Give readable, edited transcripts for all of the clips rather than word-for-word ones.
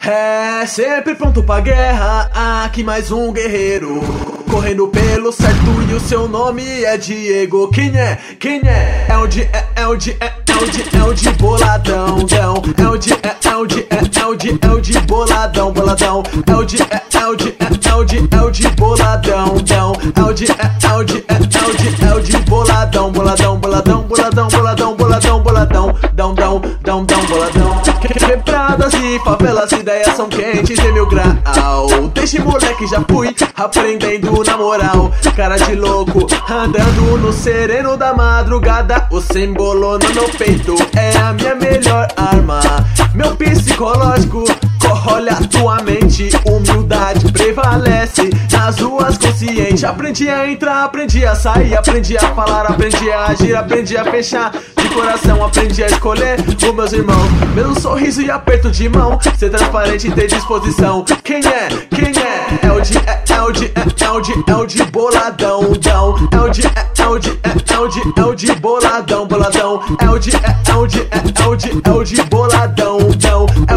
É sempre pronto pra guerra, aqui mais um guerreiro, correndo pelo certo e o seu nome é Diego. Quem é? Quem é? É o de boladão, dão. É o de boladão, boladão. É o de boladão, dão. É o de boladão, boladão, boladão, boladão, boladão, boladão, boladão, dão, boladão. Quebradas e favelas, ideias são quentes em mil grau. Desde moleque já fui aprendendo na moral. Cara de louco, andando no sereno da madrugada. O símbolo no meu peito é a minha melhor arma. Meu psicológico corroe a tua mente. Humildade prevalece nas ruas consciente. Aprendi a entrar, aprendi a sair, aprendi a falar, aprendi a agir, aprendi a fechar de coração, aprendi a escolher os meus irmãos. Mesmo sorriso e aperto de mão, ser transparente e ter disposição. Quem é? Quem é? É o de boladão, dão. É o de boladão, boladão. É o de boladão, dão. É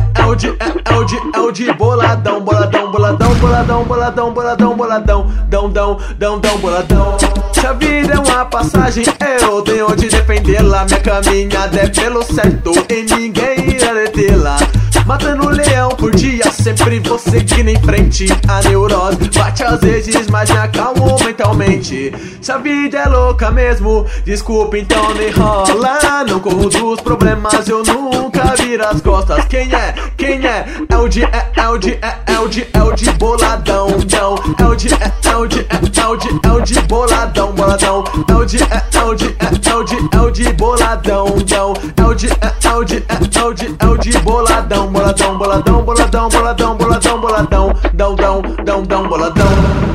o de boladão, boladão, boladão, boladão, boladão, boladão, boladão, dão, boladão. Se a vida é uma passagem, eu tenho onde defendê-la. Minha caminhada é pelo certo e ninguém irá detê-la. Matando leão por dia, sempre vou seguindo em frente. A neurose bate às vezes, mas me acalmo mentalmente. Se a vida é louca mesmo, desculpa, então não enrola. Não corro dos problemas, eu nunca viro as costas. Quem é? Quem é? É o de boladão, não. É o de boladão, boladão. É o de boladão, não. É o de boladão, boladão, boladão, boladão, boladão, boladão, boladão, dão, boladão.